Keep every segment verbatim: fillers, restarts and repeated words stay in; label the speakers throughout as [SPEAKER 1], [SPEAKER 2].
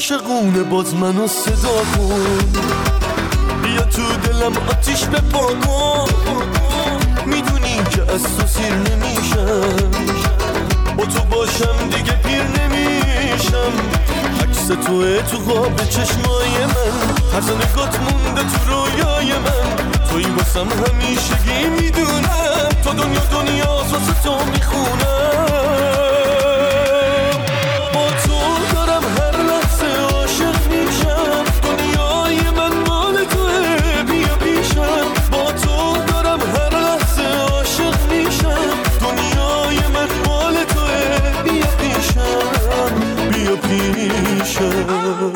[SPEAKER 1] عاشقونه باز منو صدا کن، بیا تو دلم آتیش بپا کن. میدونی که از تو سیر نمیشم، با تو باشم دیگه پیر نمیشم. عکس توه تو خواب چشمای من، طرز نگات مونده تو رویای من. توی واسم همیشگی میدونم، تا دنیا دنیا واسه تو میخونم. با تو دارم هر لحظه عاشق میشم، دنیای من مال توه بیا پیشم. با تو دارم هر لحظه عاشق میشم، دنیای من مال توه بیا پیشم، بیا پیشم.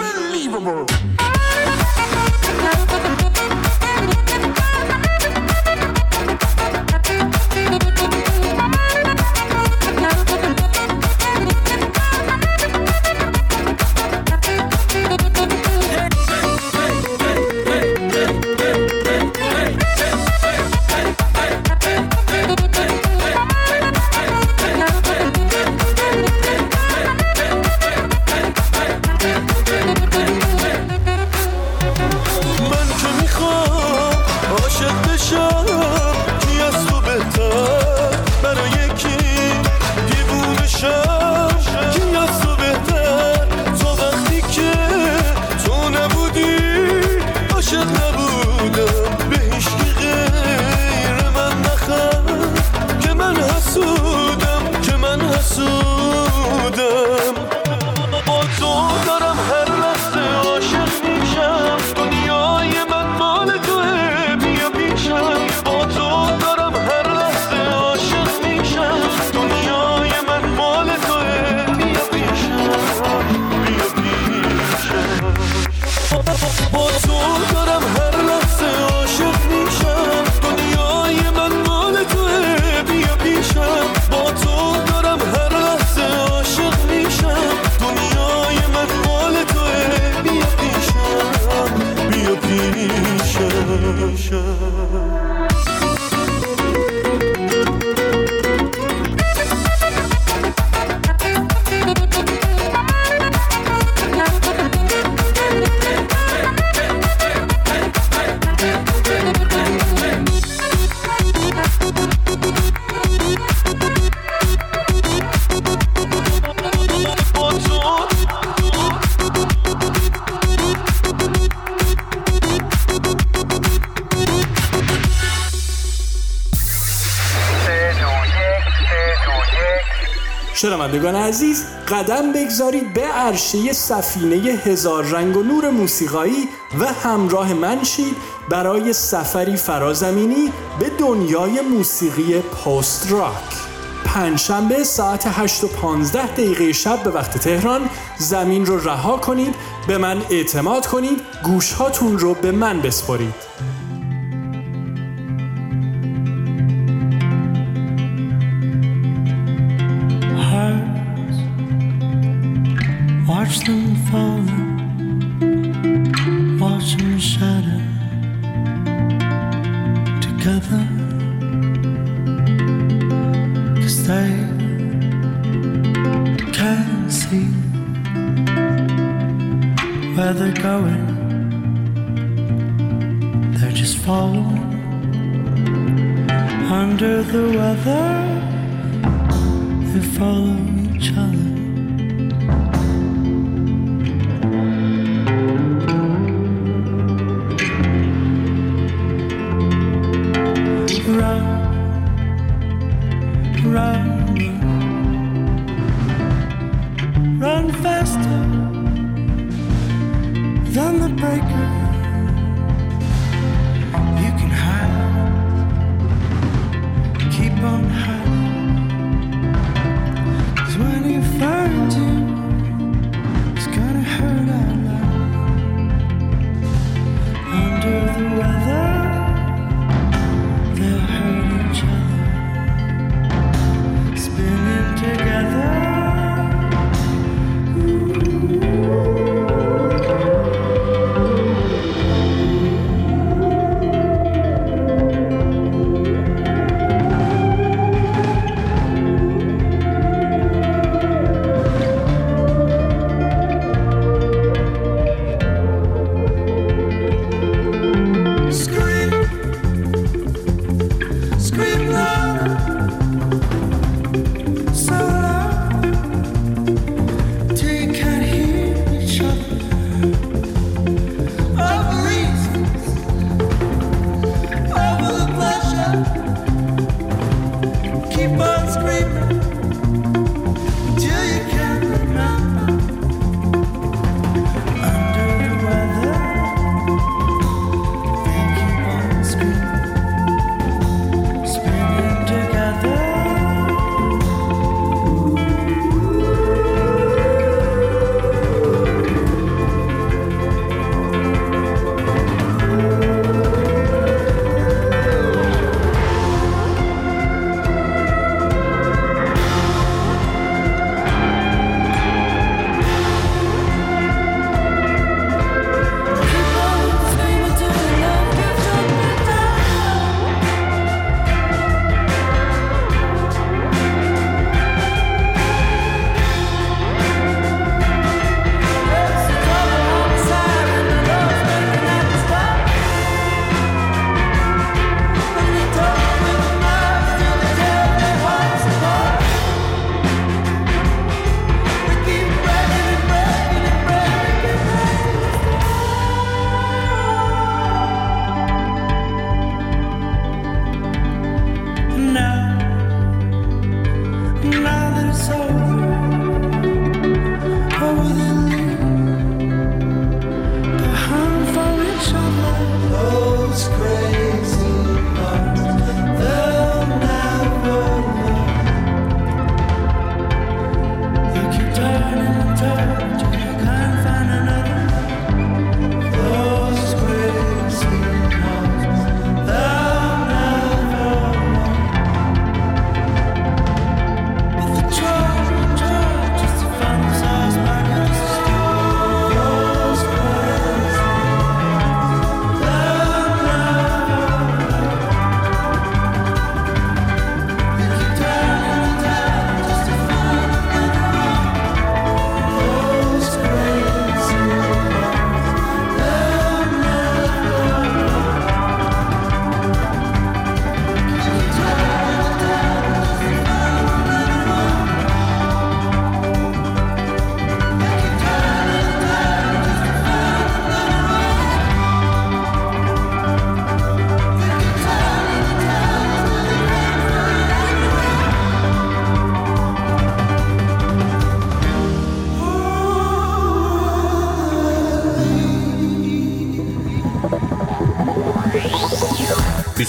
[SPEAKER 2] شنوندگان عزیز، قدم بگذارید به عرشه سفینه هزار رنگ و نور موسیقایی و همراه من شید برای سفری فرازمینی به دنیای موسیقی پست راک. پنجشنبه ساعت هشت و پانزده دقیقه شب به وقت تهران زمین رو رها کنید، به من اعتماد کنید، گوشهاتون رو به من بسپارید.
[SPEAKER 3] Watch them fall, watch them shatter together, 'cause they can't see where they're going, they're just following under the weather, they follow each other.
[SPEAKER 4] Together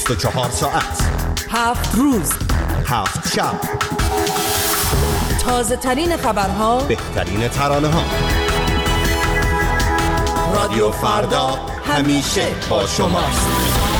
[SPEAKER 4] بیست و چهار ساعت،
[SPEAKER 5] هفت روز،
[SPEAKER 4] هفت شب،
[SPEAKER 5] تازه ترین خبرها،
[SPEAKER 4] بهترین ترانه ها. رادیو فردا همیشه با شماست.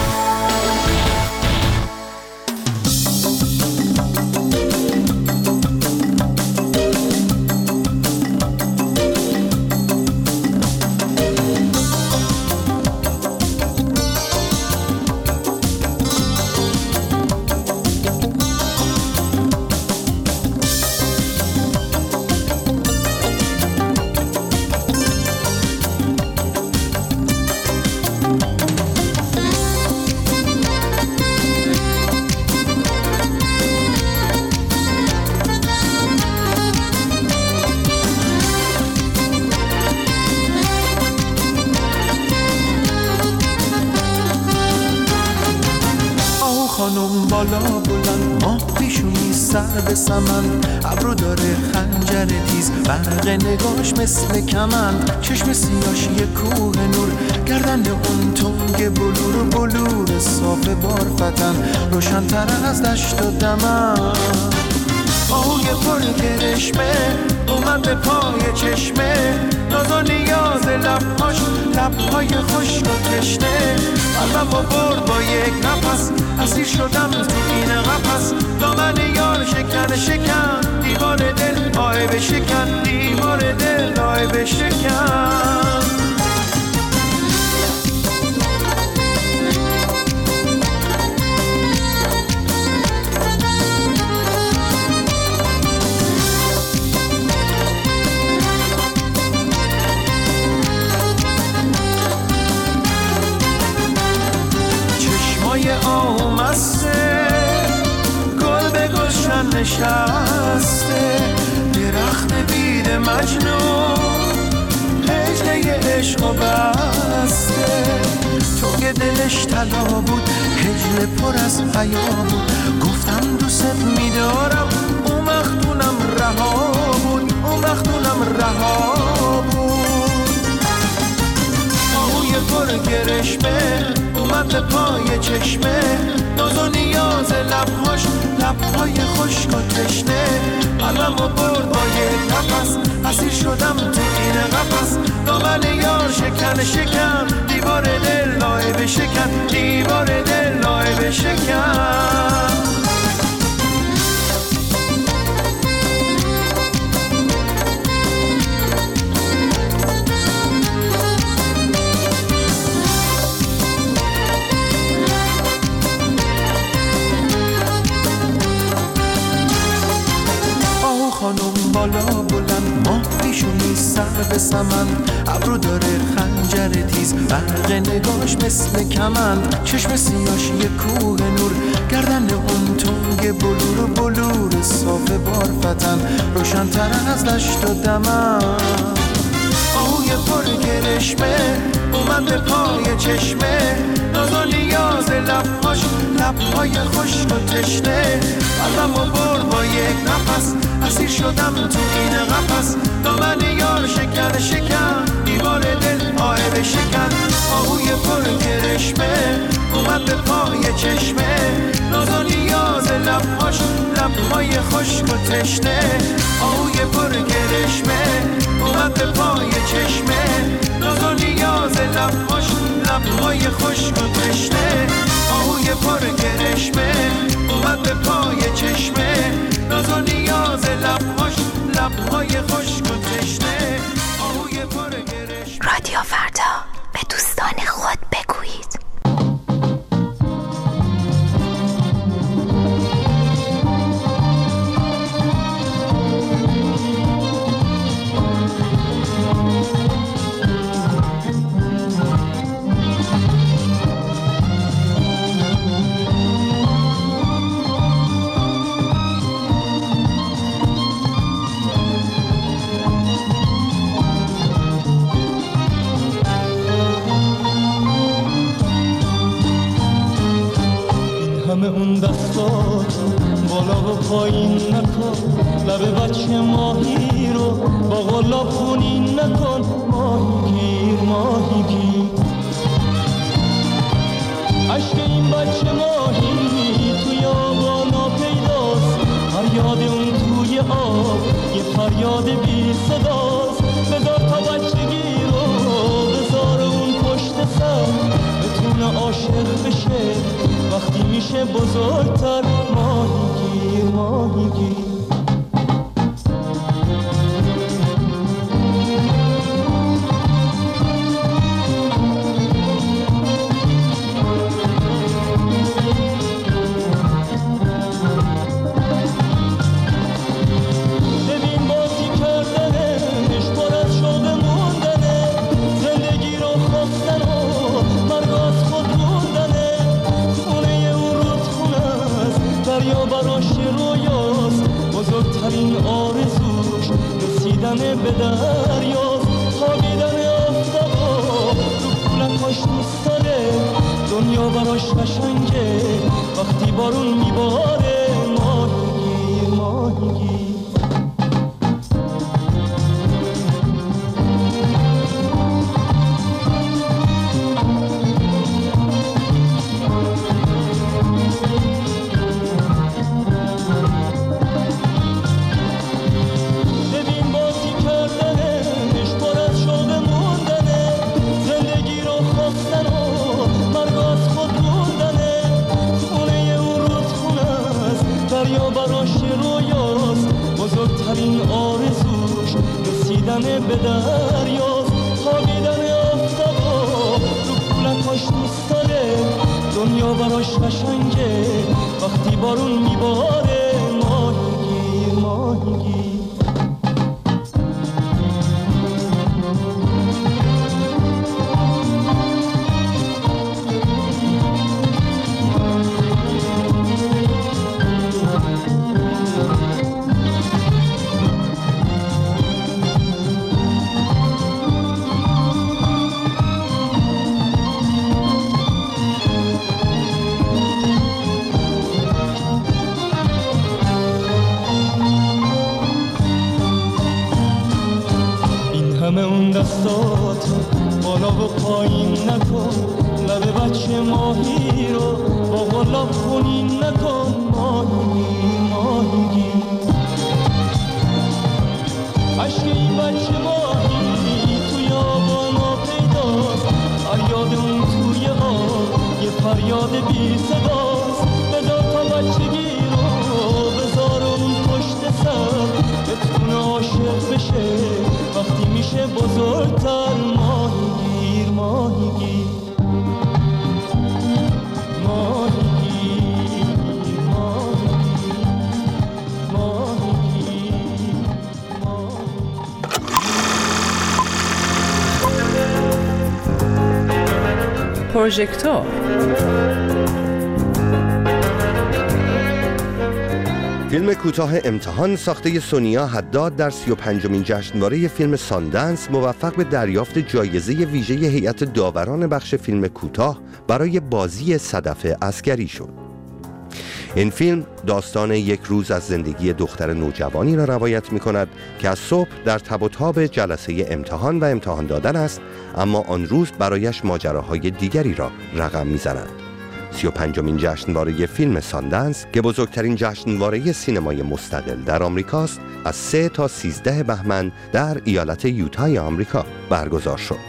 [SPEAKER 3] خانم بالا بلند، ماه پیشونی سر به سمن، ابرو داره خنجر تیز، برق نگاش مثل کمند، چشم سیاش یه کوه نور، گردن اون تنگ بلور و بلور صاف بارفتن، روشن‌تر از دشت و دمن. آهوی پر کرشمه اومد به پای چشمه، ناز و نیاز لبهاش، لبهای خشک و تشنه، قلبمو برد با یک نفس، اسیر شدم تو این قفس، دامن یار شکن شکن، دیوار دل آه بشکن، دیوار دل آه بشکن. آمسته گل به گلشن نشسته، درخت بید مجنون هجله عشق و بسته، تو که دلش طلا بود هجله پر از حیا بود، گفتم دوست میدارم اون وقتونم رها بود، اون وقتونم رها بود. آهوی پر گرشمه اومد به پای چشمه، ناز و نیاز لبهاش، لبهای خشک و تشنه، قلبمو برد با یک نفس، اسیر شدم تو این قفس، دامن یار شکن شکن، دیوار دل آه بشکن، دیوار دل آه بشکن. خانم بالا بلند، ماه پیشونی سر به سمن، ابرو داره خنجر تیز، برق نگاش مثل کمند، چشم سیاش یه کوه نور، گردن اون تنگ بلور و بلور صاف بارفتن، روشن‌تر از دشت و دمن. آهوی پر گرشمه اومد به پای چشمه، ناز و نیاز لبهاش، لبهای خشک و تشنه، قلبمو برد با یک نفس، اسیر شدم تو این قفس، دامن یار شکن شکن، دیوار دل آه بشکن. آهوی پر گرشمه اومد به پای چشمه، ناز و نیاز لبهاش، لبهای خشک و تشنه، آهوی پر گرشمه اومد به پای چشمه، ناز و نیاز لبهاش، لبهای خشک و تشنه، آهوی پر گرشمه اومد به پای چشمه، ناز و نیاز لبهاش، لبهای خشک و تشنه، آهوی پر گرشمه.
[SPEAKER 6] رادیو فردا، به دوستان خود بگویید.
[SPEAKER 7] همه اون دستاتو بالا و پایین نکن، لب بچه ماهی رو با غلاب خونین نکن، ماهی گیر ماهی گیر، عشق این بچه ماهی فریاد بی صداست. بذار تا بچگی رو بذار اون پشت سر بتونه عاشق بشه وقتی میشه بزرگتر. ماهیگیر ماهیگیر بزرگترین آرزوش رسیدن به دریاست. خوابیدن آفتابا رو پولکاش دوست داره. دنیا براش قشنگه وقتی بارون میباره. ماهیگیر ماهیگیر بزرگترین آرزوش رسیدن به دریاست. خوابیدن آفتابا رو پولکاش دوست داره. دنیا براش قشنگه وقتی بارون میباره. ماهیگیر ماهیگیر دستاتو بالا و پایین نکن. لب بچه ماهی رو با غلاب خونین نکن. ماهیگیر ماهیگیر عشق این بچه ماهی توی آبانا پیداست. فریاد اون توی آب یه فریاد بی صداست. بذار تا بچگی رو بذار اون پشت سر بتونه عاشق بشه وقتی میشه بزرگتر. ماهیگیر ماهیگیر ماهیگیر ماهیگیر ماهیگیر
[SPEAKER 5] پروژکتور
[SPEAKER 4] فیلم کوتاه امتحان ساخته سونیا حداد در سی و پنجمین جشنواره فیلم ساندنس موفق به دریافت جایزه ویژه هیئت داوران بخش فیلم کوتاه برای بازی صدف عسکری شد. این فیلم داستان یک روز از زندگی دختر نوجوانی را روایت می کند که از صبح در تب و تاب جلسه امتحان و امتحان دادن است، اما آن روز برایش ماجراهای دیگری را رقم می زند. سی و پنجمین جشنواره فیلم ساندنس که بزرگترین جشنواره سینمای مستقل در آمریکاست، از سه تا سیزده بهمن در ایالت یوتای آمریکا برگزار شد.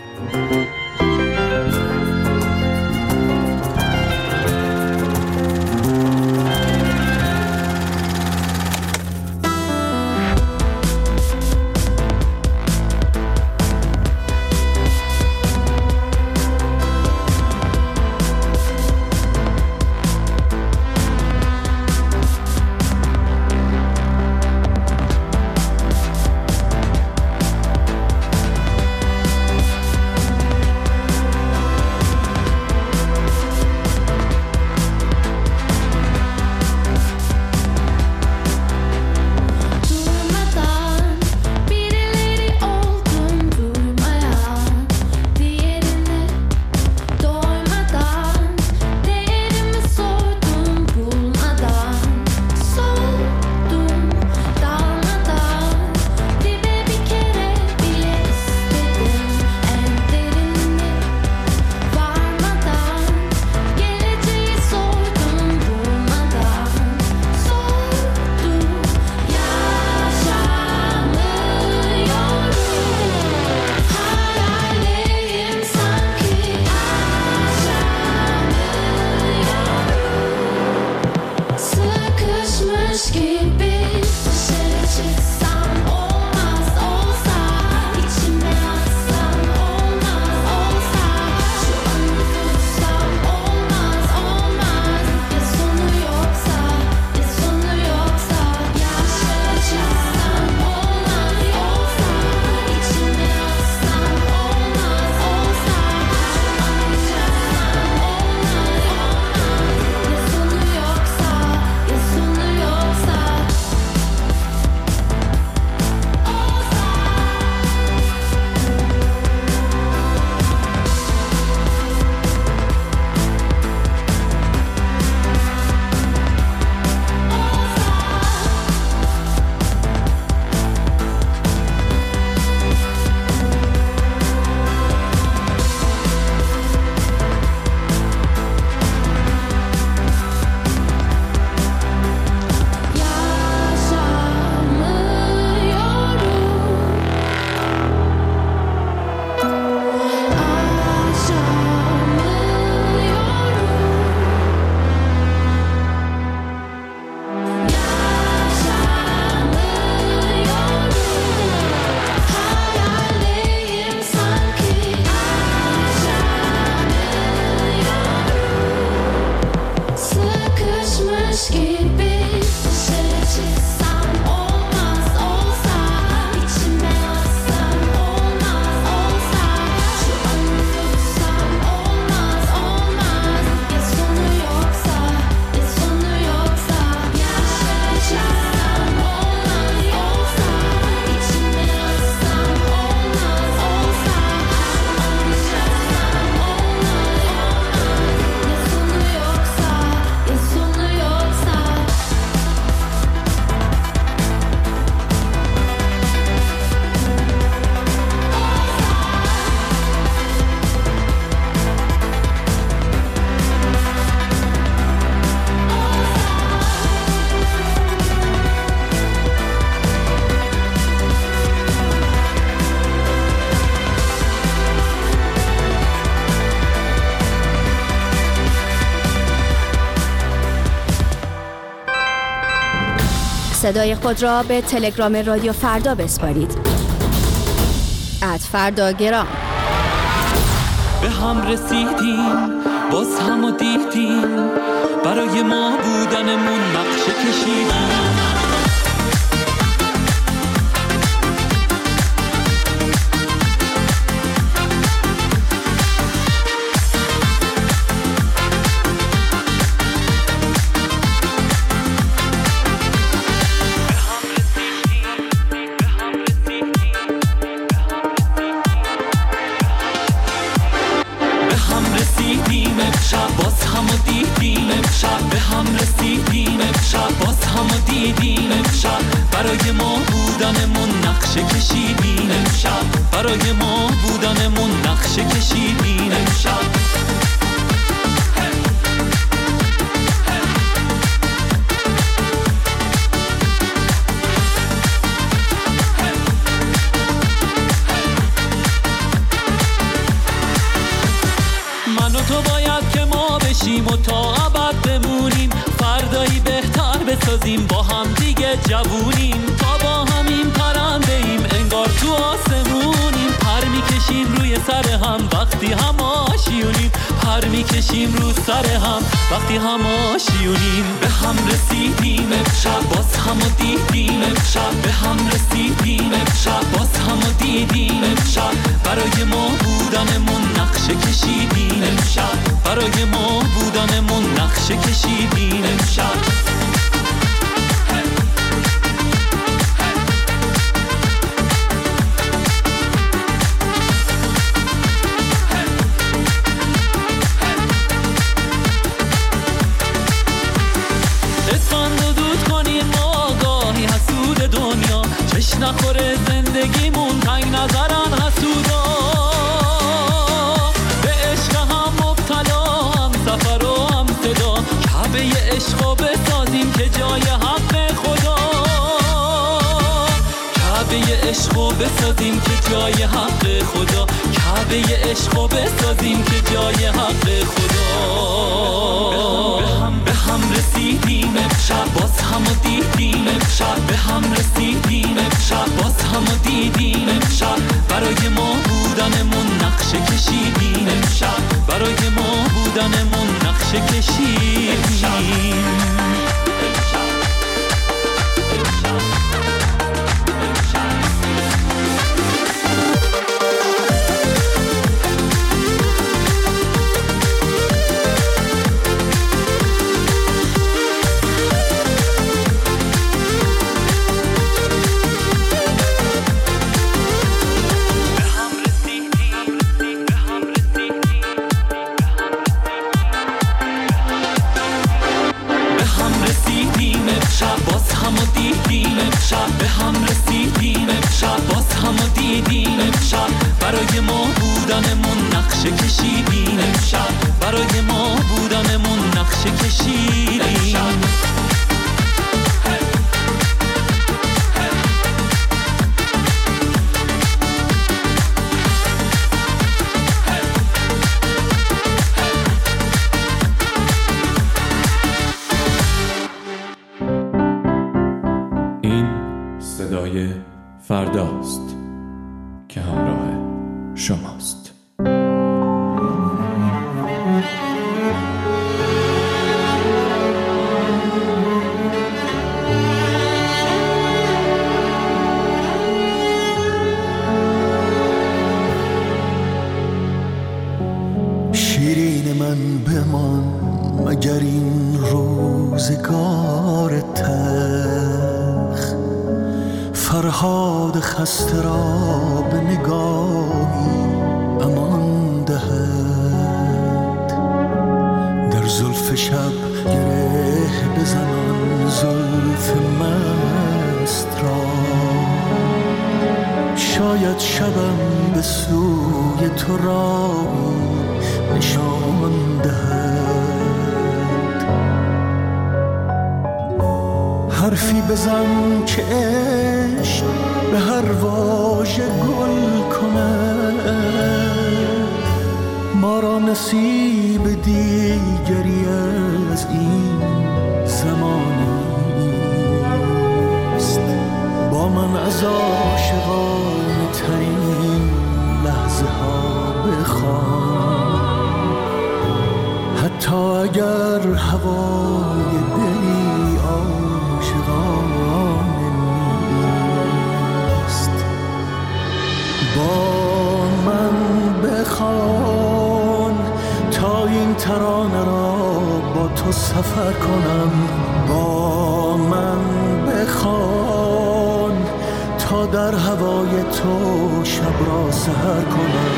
[SPEAKER 8] صدای خود را به تلگرام رادیو فردا بسپارید. ات فردا گرام.
[SPEAKER 9] به هم رسیدیم، باز هم و دیدیم، برای ما بودنمون نقشه کشیدیم. برای ما بودنمون نقشه کشیدیم امشب، برای ما بودنمون نقشه کشیدیم امشب. من و تو باید که ما بشیم و تا ابد بمونیم، فردایی بهتر بسازیم، با هم دیگه جوونیم، تا با همین پرنده ایم انگار تو آسمونیم. پر میکشیم روی سر هم وقتی هم آشیونیم، پر میکشیم رو سر هم وقتی هم آشیونیم. به هم رسیدیم امشب، باز هم و دیدیم امشب، به هم رسیدیم امشب، باز هم و دیدیم امشب. برای ما بودنمون نقشه کشیدیم امشب، برای ما بودنمون نقشه کشیدیم امشب. نخوره زندگیمون تنگ نظرن حسودا، به عشق هم مبتلا، هم سفر و هم صدا، کعبه عشقو بسازیم که جای حق خدا، کعبه عشقو بسازیم که جای حق خدا، کعبه عشقو بسازیم که جای حق خدا. به هم به هم رسیدیم امشب، باز هم و دیدیم امشب، به هم رسیدیم امشب، باز هم و دیدیم امشب. برای ما بودنمون نقشه کشیدیم امشب، برای ما بودنمون نقشه کشیدیم امشب. برای ما بودنمون نقشه کشیدیم امشب، برای ما بودنمون نقشه کشیدیم امشب.
[SPEAKER 10] این صدای فرداست که همراه شماست.
[SPEAKER 3] شیرین من بمان مگر این روزگار تلخ، فرهاد خسته را به نگاهی امان دهد. در زلف شب گره بزنان زلف مست را، شاید شبم به سوی تو راهی نشان دهد. حرفی بزن که عشق به هر واژه گل کند، ما را نصیب دیگری از این زمان با من از عاشقانه ترین لحظه ها بخوان، حتی اگر هوای دلی عاشقانه نیست. با من بخوان تا این ترانه را با تو سفر کنم، با من بخوان تا در هوای تو شب را سحر کنم.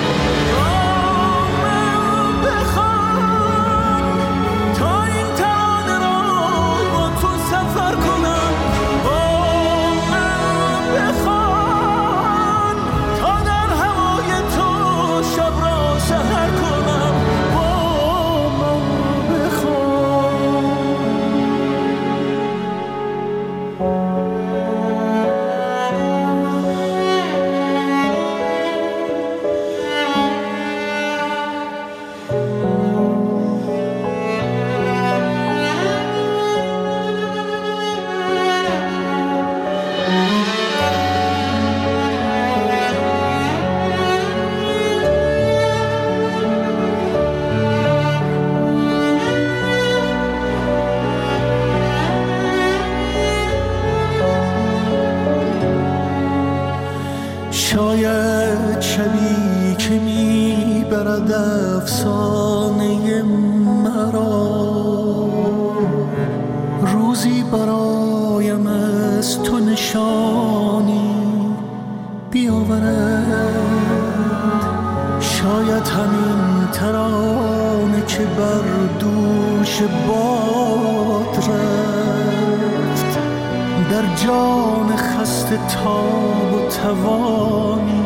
[SPEAKER 3] شاید شبی که می برد افسانه مرا، روزی برایم از تو نشانی بیاورد. شاید همین ترانه که بر دوش باد رفت در جان خسته تاب و توانی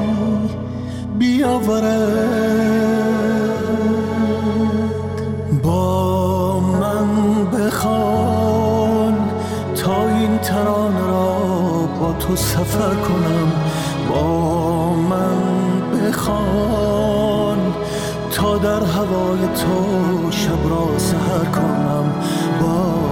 [SPEAKER 3] بیاورد. با من بخوان تا این ترانه را با تو سفر کنم، با من بخوان تا در هوای تو شب را سحر کنم. با